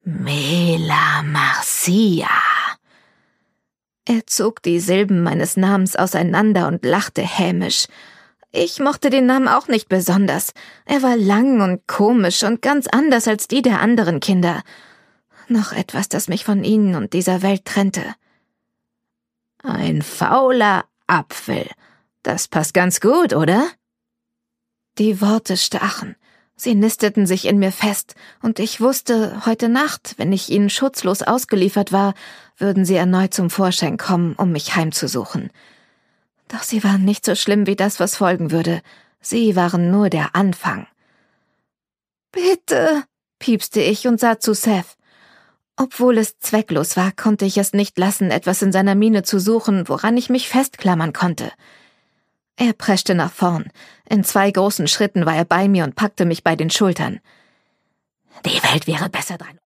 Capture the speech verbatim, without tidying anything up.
Mela Marcia. Er zog die Silben meines Namens auseinander und lachte hämisch. Ich mochte den Namen auch nicht besonders. Er war lang und komisch und ganz anders als die der anderen Kinder. Noch etwas, das mich von ihnen und dieser Welt trennte. Ein fauler Apfel. Das passt ganz gut, oder? Die Worte stachen. Sie nisteten sich in mir fest, und ich wusste, heute Nacht, wenn ich ihnen schutzlos ausgeliefert war, würden sie erneut zum Vorschein kommen, um mich heimzusuchen. Doch sie waren nicht so schlimm wie das, was folgen würde. Sie waren nur der Anfang. »Bitte«, piepste ich und sah zu Seth. Obwohl es zwecklos war, konnte ich es nicht lassen, etwas in seiner Miene zu suchen, woran ich mich festklammern konnte. Er preschte nach vorn. In zwei großen Schritten war er bei mir und packte mich bei den Schultern. »Die Welt wäre besser dran.«